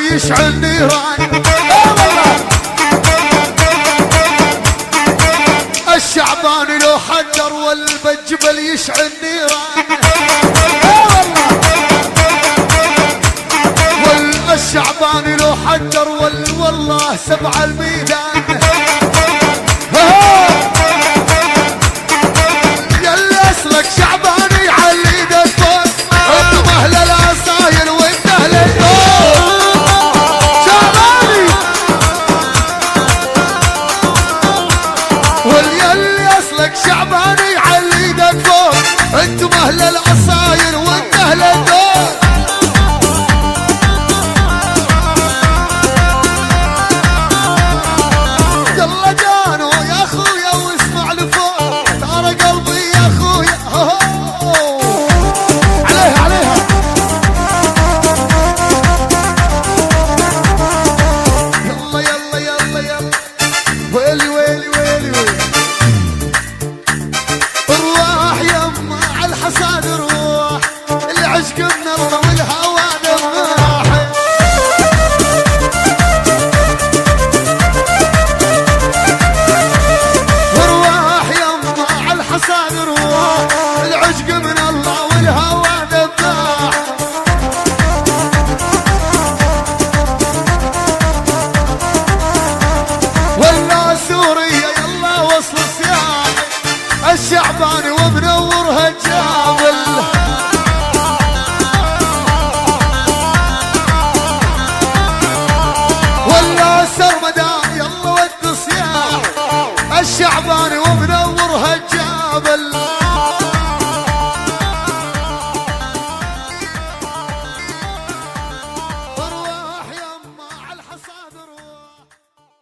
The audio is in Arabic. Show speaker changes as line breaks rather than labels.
يشعل نيران. الشعباني لو حجر والجبل يشعل نيران. الشعباني لو حجر والله سبع الميدان. يلي اسلك شعباني على ايدك فوق، انتم اهل العصاير وانت اهل الدور. شعباني واليلي اسلك شعباني على ايدك فوق، انتم اهل العصاير وانت اهل الدور. الشعباني ومنورها الجابل. ولا سرمدا يلا ود صياح. الشعباني